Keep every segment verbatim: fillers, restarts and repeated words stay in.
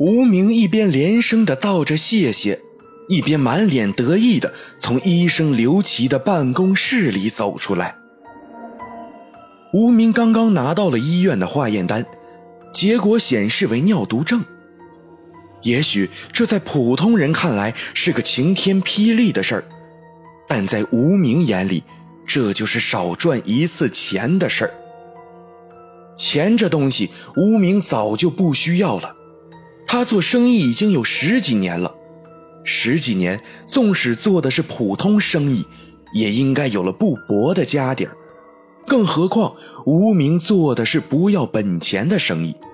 吴明一边连声地道着谢谢，一边满脸得意地从医生刘琦的办公室里走出来。吴明刚刚拿到了医院的化验单，结果显示为尿毒症。也许这在普通人看来是个晴天霹雳的事儿，但在吴明眼里，这就是少赚一次钱的事儿。钱这东西，吴明早就不需要了。他做生意已经有十几年了，十几年纵使做的是普通生意，也应该有了不薄的家底儿。更何况吴明做的是不要本钱的生意。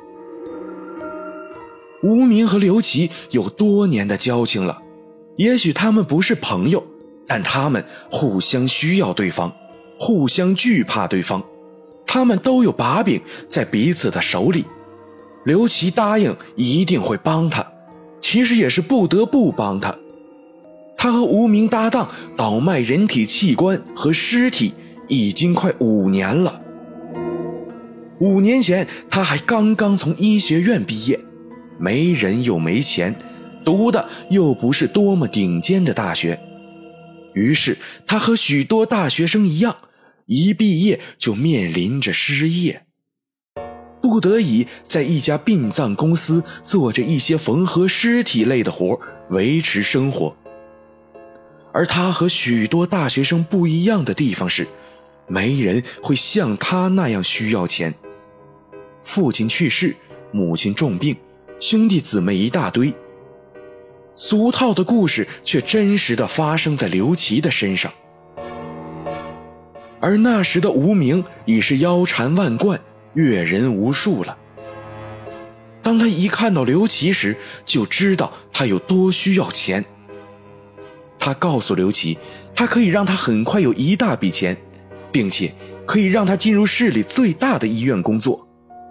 吴明和刘琦有多年的交情了，也许他们不是朋友，但他们互相需要对方，互相惧怕对方，他们都有把柄在彼此的手里。刘琦答应一定会帮他，其实也是不得不帮他。他和吴明搭档倒卖人体器官和尸体已经快五年了。五年前他还刚刚从医学院毕业，没人又没钱，读的又不是多么顶尖的大学。于是他和许多大学生一样，一毕业就面临着失业，不得已在一家殡葬公司做着一些缝合尸体类的活维持生活。而他和许多大学生不一样的地方是，没人会像他那样需要钱。父亲去世，母亲重病，兄弟姊妹一大堆，俗套的故事却真实地发生在刘琦的身上。而那时的吴明已是腰缠万贯，阅人无数了。当他一看到刘琦时，就知道他有多需要钱。他告诉刘琦，他可以让他很快有一大笔钱，并且可以让他进入市里最大的医院工作。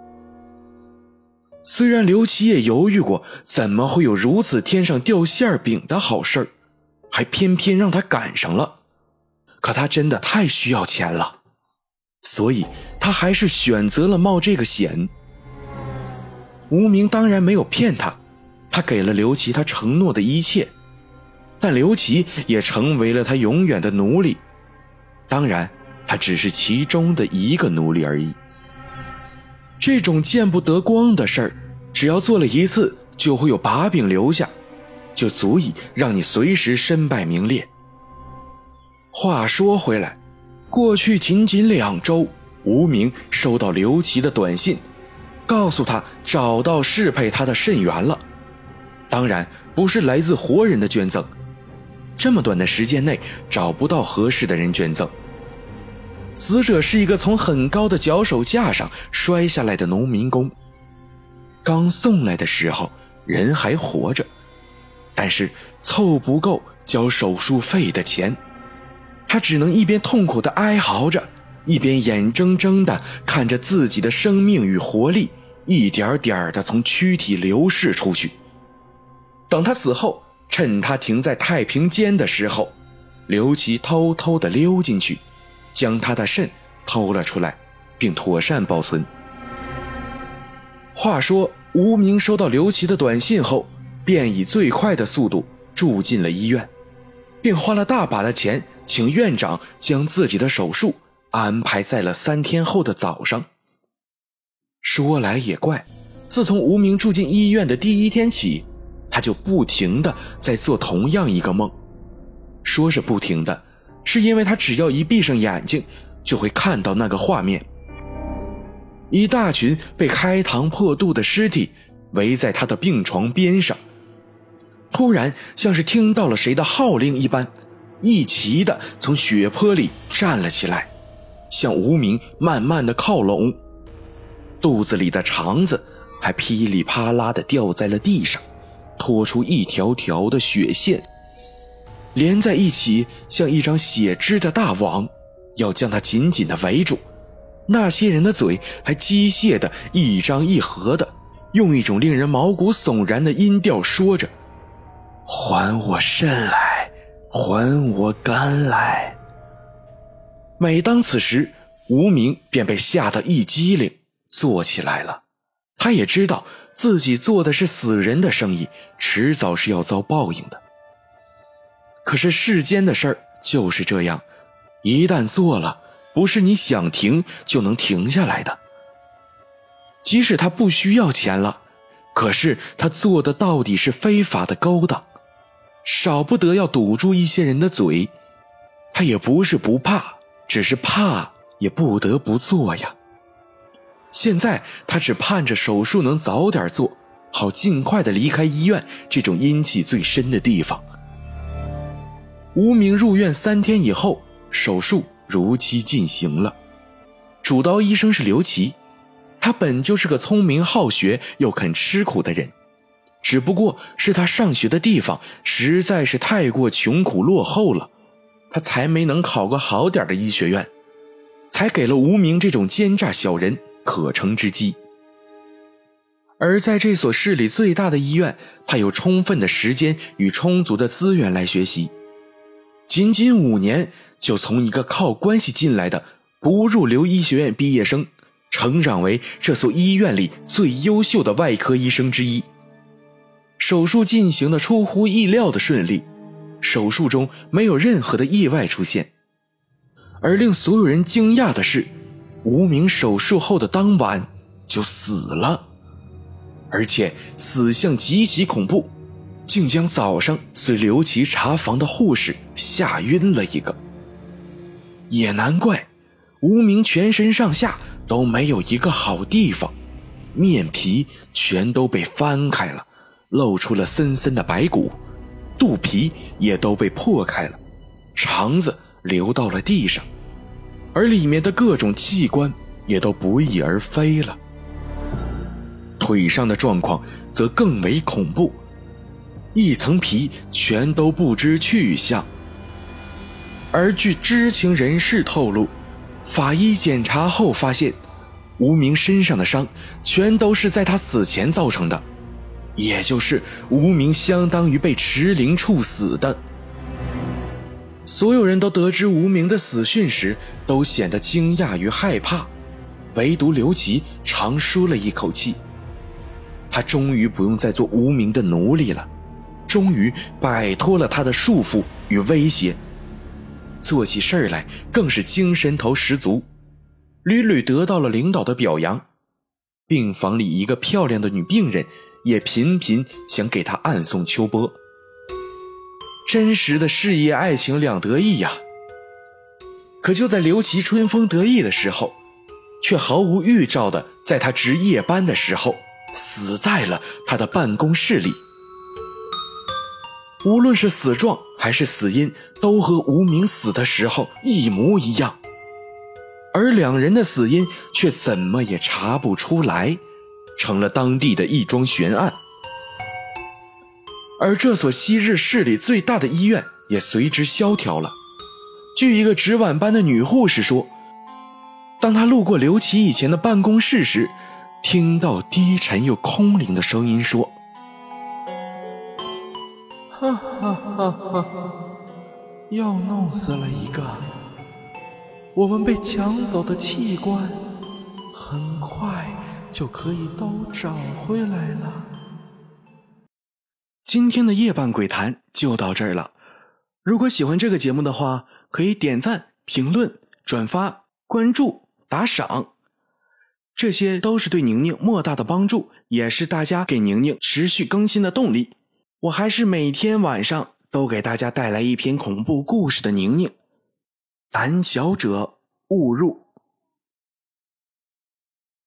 虽然刘琦也犹豫过，怎么会有如此天上掉馅饼的好事儿，还偏偏让他赶上了。可他真的太需要钱了，所以他还是选择了冒这个险。吴明当然没有骗他，他给了刘琦他承诺的一切，但刘琦也成为了他永远的奴隶。当然，他只是其中的一个奴隶而已。这种见不得光的事儿，只要做了一次，就会有把柄留下，就足以让你随时身败名裂。话说回来，过去仅仅两周，吴明收到刘琦的短信，告诉他找到适配他的肾源了。当然不是来自活人的捐赠，这么短的时间内找不到合适的人捐赠。死者是一个从很高的脚手架上摔下来的农民工，刚送来的时候人还活着，但是凑不够交手术费的钱，他只能一边痛苦地哀嚎着，一边眼睁睁地看着自己的生命与活力一点点地从躯体流逝出去。等他死后，趁他停在太平间的时候，刘琦偷偷地溜进去，将他的肾偷了出来，并妥善保存。话说吴明收到刘琦的短信后，便以最快的速度住进了医院，并花了大把的钱请院长将自己的手术安排在了三天后的早上。说来也怪，自从吴明住进医院的第一天起，他就不停地在做同样一个梦。说是不停的，是因为他只要一闭上眼睛，就会看到那个画面。一大群被开膛破肚的尸体围在他的病床边上，突然像是听到了谁的号令一般，一齐的从血泊里站了起来，向吴明慢慢的靠拢，肚子里的肠子还噼里啪啦的掉在了地上，拖出一条条的血线，连在一起像一张血织的大网，要将它紧紧地围住。那些人的嘴还机械的一张一合的，用一种令人毛骨悚然的音调说着：还我肾来，还我肝来。每当此时，吴明便被吓得一激灵，坐起来了。 他也知道自己做的是死人的生意，迟早是要遭报应的。可是世间的事儿就是这样，一旦做了，不是你想停就能停下来的。即使他不需要钱了，可是他做的到底是非法的勾当，少不得要堵住一些人的嘴。他也不是不怕，只是怕也不得不做呀。现在他只盼着手术能早点做，好尽快的离开医院这种阴气最深的地方。无名入院三天以后，手术如期进行了。主刀医生是刘琦，他本就是个聪明好学又肯吃苦的人，只不过是他上学的地方实在是太过穷苦落后了，他才没能考个好点的医学院，才给了无名这种奸诈小人可乘之机。而在这所市里最大的医院，他有充分的时间与充足的资源来学习，仅仅五年就从一个靠关系进来的不入流医学院毕业生成长为这所医院里最优秀的外科医生之一。手术进行的出乎意料的顺利，手术中没有任何的意外出现。而令所有人惊讶的是，无名手术后的当晚就死了，而且死相极其恐怖，竟将早上随刘琦查房的护士吓晕了一个。也难怪无名全身上下都没有一个好地方，面皮全都被翻开了，露出了森森的白骨，肚皮也都被破开了，肠子流到了地上，而里面的各种器官也都不翼而飞了。腿上的状况则更为恐怖，一层皮全都不知去向。而据知情人士透露，法医检查后发现，无名身上的伤全都是在他死前造成的，也就是无名相当于被持灵处死的。所有人都得知无名的死讯时，都显得惊讶与害怕，唯独刘琦长舒了一口气。他终于不用再做无名的奴隶了，终于摆脱了他的束缚与威胁，做起事来更是精神头十足，屡屡得到了领导的表扬。病房里一个漂亮的女病人也频频想给他暗送秋波。真实的事业爱情两得意呀。可就在刘琦春风得意的时候，却毫无预兆的在他值夜班的时候死在了他的办公室里。无论是死状还是死因，都和无名死的时候一模一样，而两人的死因却怎么也查不出来，成了当地的一桩悬案。而这所昔日市里最大的医院也随之萧条了。据一个值晚班的女护士说，当她路过刘琦以前的办公室时，听到低沉又空灵的声音说：哈哈哈哈，又弄死了一个，我们被抢走的器官很快就可以都找回来了。今天的夜半鬼谈就到这儿了。如果喜欢这个节目的话，可以点赞、评论、转发、关注、打赏，这些都是对宁宁莫大的帮助，也是大家给宁宁持续更新的动力。我还是每天晚上都给大家带来一篇恐怖故事的宁宁。胆小者勿入。